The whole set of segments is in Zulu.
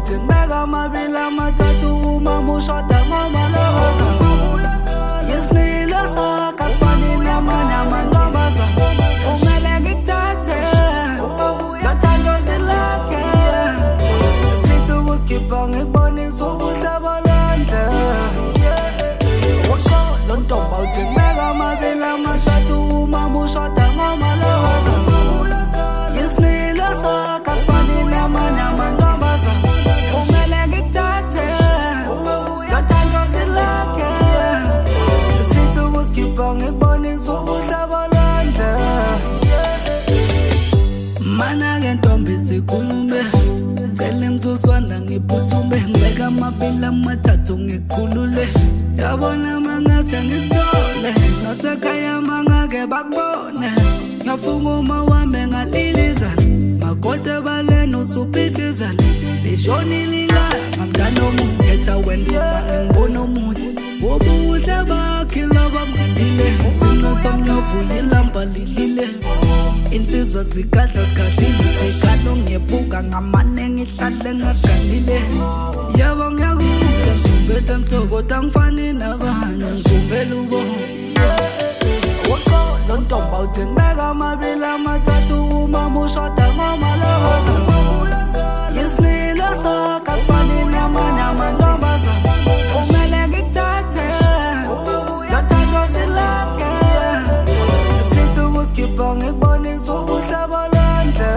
ngibeka amabili amathathu uma mushoda ngomaloza Ngesimilo sakho asifani namanye amantombazane Kumele ngikuthathe Lothando silakhe Sithi ukuskipha ngikubonisa ubuhle bolanda Lo ntomba uthi ngibeka amabili amathathu uma mushoda ngomaloza Ngesimilo sakho asifani namanye amantombazane Kumele ngikuthathe Lothando silakhe Sithi ukuskipha ngikubonisa ubuhle bolanda Mana-ke ntombi sikhulume Ngicela imzuzwana ngiphuthume Ngibeka amabili amathathu ngikhulule Yabona mangase ngikuthole Nasekhaya mangake bakubone Ngiyafunga uma wame ngalilizana Makode baleni usuphithizana Lishonile ilanga mntana omunye Khetha wena ngibona omunye Ubuhle bakhe laba mngandile Sino somnyovu ilamba lilile Insizwa zikadla sikadlile Uthekalo ngebuka ngamane ngihlale ngaganile Yabo ngiyakuzwa ngikumbethe mhloko Angifani nabanye ngikumbela ubonke Lo ntomba uthi ngibeka amabili amathathu uma mushoda ngomaloza Ngesimilo sakho asifani namanye amantombazane Kumele ngikuthathe Lothando silakhe Sithi ukuskipha ngikubonisa ubuhle bolanda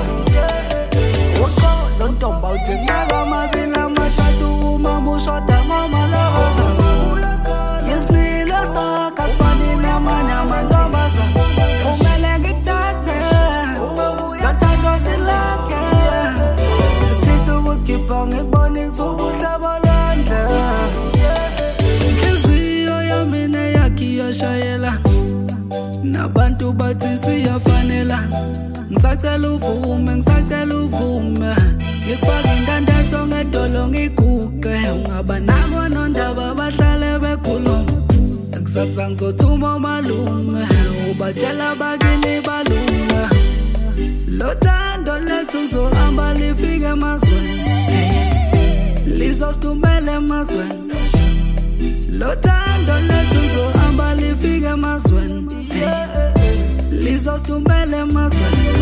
Lo ntomba uthi ngibeka amabili amathathu uma mushoda ngomaloza Ngesimilo sakho asifani namanye amantombazane Kumele ngikuthathe Lothando silakhe Sithi ukuskipha ngikubonisa ubuhle bolanda Inhliziyo yami neyakhe iyashayelana Nabantu bathi siyafanelana Ngisacela uvume Ngikufaka indandatho ngedolo ngiguqe Ungaba nako nondaba bahlale bekhuluma Kusasa ngizothuma umalume Ubatshela bakini balume Lothando lethu lizohamba lifike emazweni Lizosithumela emazweni Lothando lethu lizohamba lifike emazweni Lizosithumela emazweni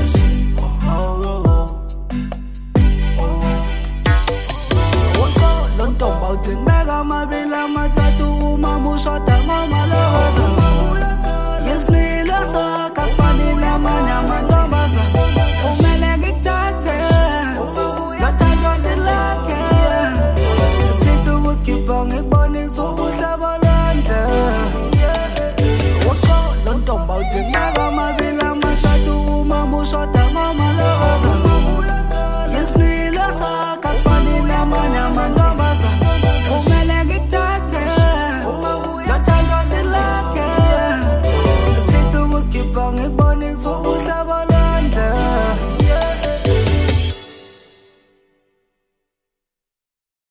Lo ntomba uthi ngibeka amabili amathathu uma mushoda ngomaloza Ngesimilo sakho